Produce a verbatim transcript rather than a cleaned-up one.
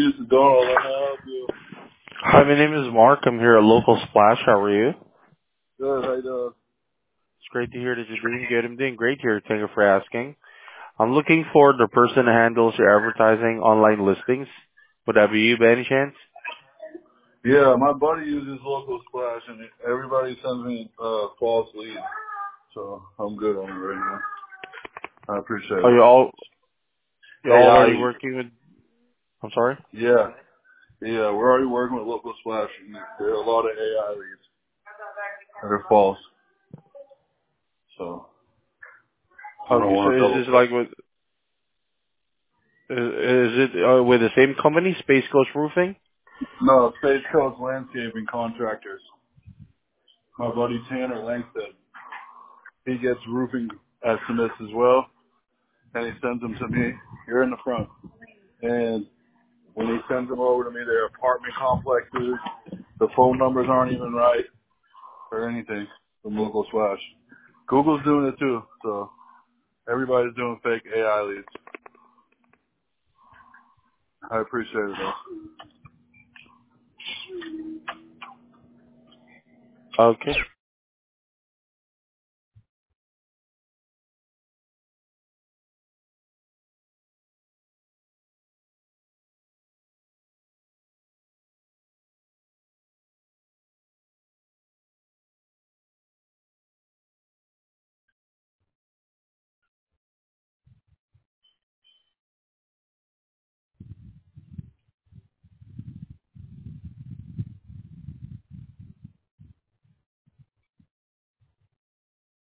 use the door. Let me help you. Hi, my name is Mark. I'm here at Local Splash. How are you? Good, how you doing? It's great to hear that you're doing good. I'm doing great here. Thank you for asking. I'm looking for the person that handles your advertising online listings. Would that be you by any chance? Yeah, my buddy uses Local Splash, and everybody sends me uh, false leads, so I'm good on it right now. I appreciate Are it. you all, you're A I already leads. working with, I'm sorry? Yeah, yeah, we're already working with Local Splash, and there are a lot of A I leads that are false, so I don't Okay, so want to is double this like check. with, is, is it uh, with the same company, Space Coast Roofing? No, Space Coast Landscaping Contractors. My buddy Tanner Langston, he gets roofing estimates as well, and he sends them to me. You're in the front. And when he sends them over to me, they're apartment complexes. The phone numbers aren't even right or anything from Local Splash. Google's doing it too, so everybody's doing fake A I leads. I appreciate it though. Okay.